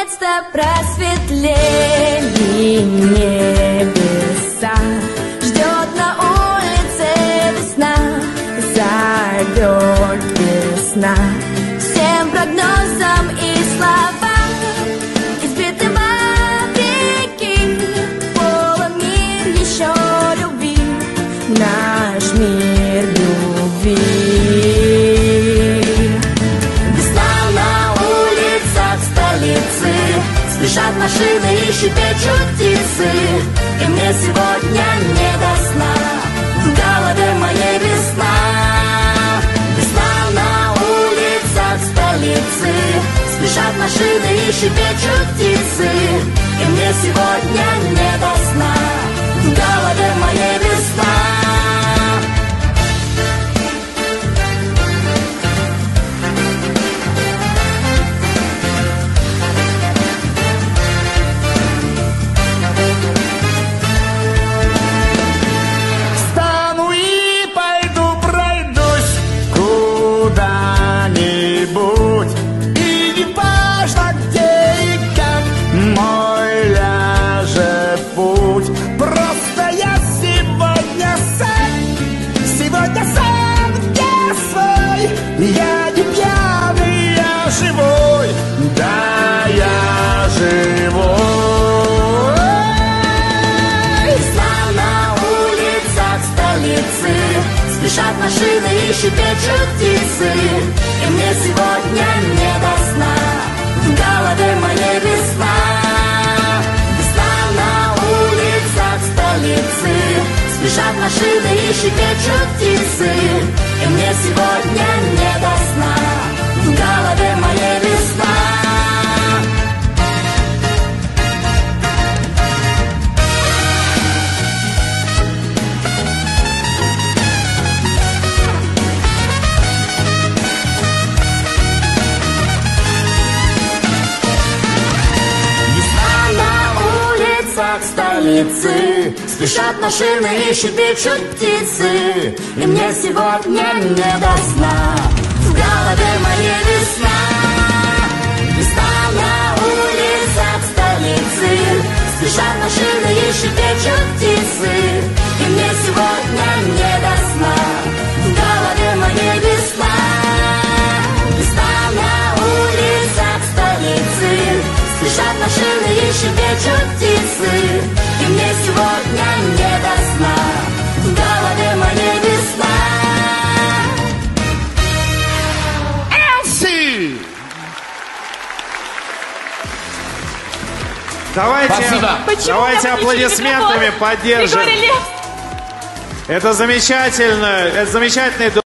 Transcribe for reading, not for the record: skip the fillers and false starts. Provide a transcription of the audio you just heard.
наконец-то просветлели небеса. Ждет на улице весна, зовет весна. Всем прогнозам и словам избиты вопреки. Полон мир еще любви, наш мир любви. Спешат машины и щебечут птицы, и мне сегодня не до сна. В голове моей весна. Весна на улицах столицы. Спешат машины и щебечут птицы, и мне сегодня не до сна. В голове моей весна. Я не пьяный, я живой, да, я живой. Весна на улицах столицы. Спешат машины и щебечут птицы, и мне сегодня не до сна. В голове моей весна. Весна на улицах столицы. Спешат машины и щебечут птицы, и мне сегодня не до сна. В голове моей весна. Столицы. Спешат машины и щебечут птицы, и мне сегодня не до сна. В голове моей весна. Весна на улицах столицы. Спешат машины и щебечут птицы, и мне сегодня не до сна. В голове моей весна. Весна на улицах столицы. Спешат машины и щебечут птицы, и мне сегодня не до сна. В голове моей весна. Элси! Давайте аплодисментами поддержим. Это замечательный